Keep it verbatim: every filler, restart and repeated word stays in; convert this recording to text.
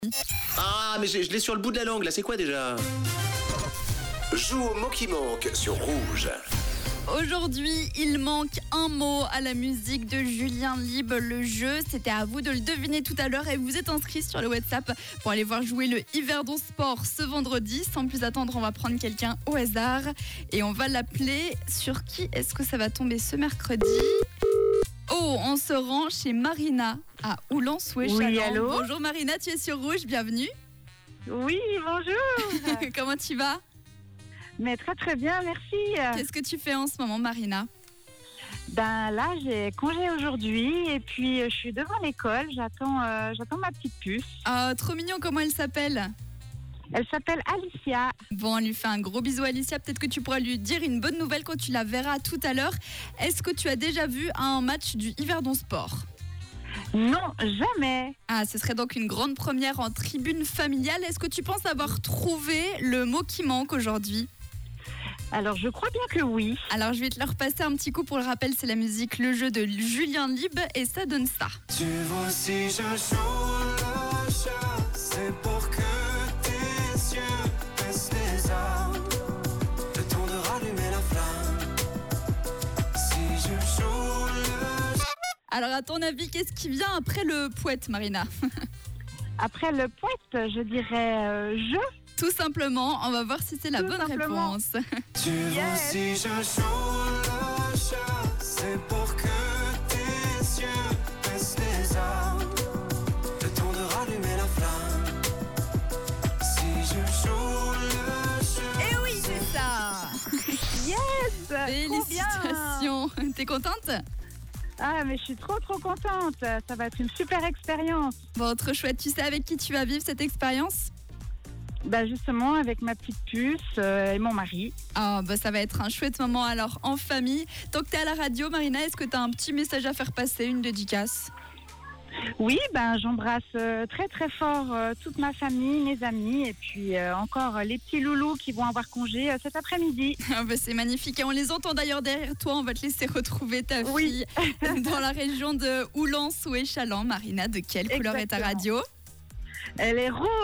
Ah, mais je, je l'ai sur le bout de la langue, là, c'est quoi déjà? Joue au mot qui manque sur Rouge. Aujourd'hui, il manque un mot à la musique de Julien Lieb. Le jeu, c'était à vous de le deviner tout à l'heure et vous êtes inscrits sur le WhatsApp pour aller voir jouer le Yverdon Sport ce vendredi. Sans plus attendre, on va prendre quelqu'un au hasard et on va l'appeler. Sur qui est-ce que ça va tomber ce mercredi? Oh, on se rend chez Marina à Oulan-Soué-Chalon. Oui, allô? Bonjour Marina, tu es sur Rouge, bienvenue. Oui, bonjour. Comment tu vas? Mais très très bien, merci. Qu'est-ce que tu fais en ce moment, Marina? Ben là, j'ai congé aujourd'hui et puis je suis devant l'école. J'attends, euh, j'attends ma petite puce. Ah, trop mignon, comment elle s'appelle? Elle s'appelle Alicia. Bon, on lui fait un gros bisou, Alicia. Peut-être que tu pourras lui dire une bonne nouvelle quand tu la verras tout à l'heure. Est-ce que tu as déjà vu un match du Yverdon Sport? Non, jamais. Ah, ce serait donc une grande première en tribune familiale. Est-ce que tu penses avoir trouvé le mot qui manque aujourd'hui? Alors, je crois bien que oui. Alors, je vais te le repasser un petit coup pour le rappel. C'est la musique Le Jeu de Julien Lieb et ça donne ça. Tu vois si je joue le jeu, c'est pour que tes yeux baissent les armes, le temps de rallumer la flamme. Si je joue le jeu. Alors, à ton avis, qu'est-ce qui vient après le poète, Marina? Après le poète, je dirais euh, je. Tout simplement, on va voir si c'est la Tout bonne simplement. réponse. Tu vois Yes. si je joue le jeu, c'est pour que tes yeux baissent les armes, le temps de rallumer la flamme. Si je joue le jeu. Eh oui, c'est ça. Yes. Trop bien. Félicitations. T'es contente? Ah, mais je suis trop trop contente. Ça va être une super expérience. Bon, trop chouette. Tu sais avec qui tu vas vivre cette expérience? Bah justement, avec ma petite puce euh, et mon mari. Ah, bah ça va être un chouette moment alors en famille. Tant que t'es à la radio, Marina, est-ce que t'as un petit message à faire passer, une dédicace? Oui, ben j'embrasse euh, très très fort euh, toute ma famille, mes amis et puis euh, encore euh, les petits loulous qui vont avoir congé euh, cet après-midi. Ah bah c'est magnifique et on les entend d'ailleurs derrière toi. On va te laisser retrouver ta Oui. fille dans la région de Oulan-Soué-Chalon. Marina, de quelle couleur est ta Exactement. radio? Elle est rouge.